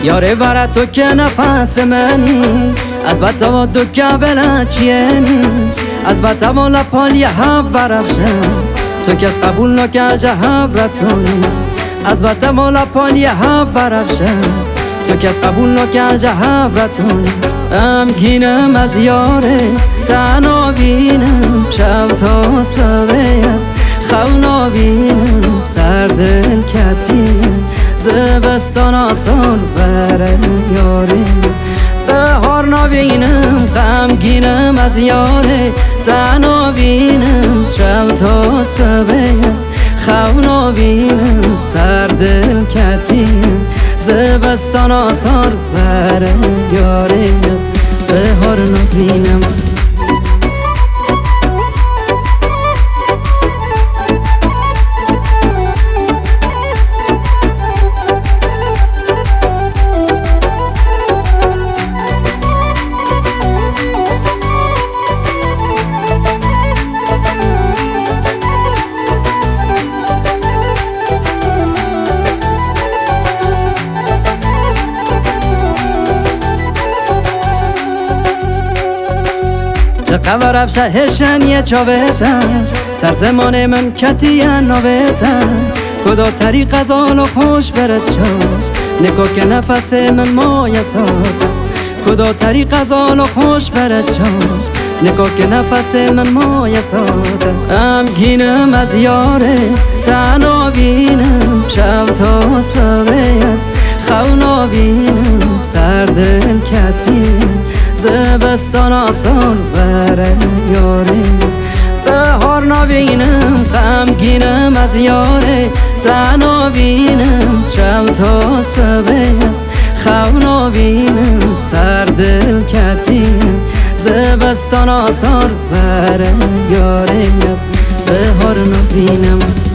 یاره برا تو که نفس منی از بطا دو که بلچینی از بطا و لپالی هف ورفشم تو کس قبول نکه جهب رد کنی از بطا و لپالی هف ورفشم تو کس قبول نکه جهب رد کنی امگینم از یاره تنها بینم شب تا سوی است خونا بینم سردل کتیم زبستان آسان بره یاریم بهار نبینم غمگینم از یاره تنها بینم شب تا سوی است خونا بینم سردل کتیم زبستان آسان بره یاریم بهار نبینم چه قبر افشه هشن یه چاوتن سر زمان من کتی ناوتن کدا طریق از آن خوش برد چاش نکا که نفس من مایه ساتن کدا طریق از آن خوش برد چاش نکا که نفس من مایه ساتن امگینم از یاره تنها بینم شب تا سوی است خونا بینم سردل کتیم زبستان آسان بره یاریم بهار نبینم غمگینم از یاره تنها بینم شب تا سوی است خونا بینم سردل کتیم زبستان آسان بره یاریم بهار نبینم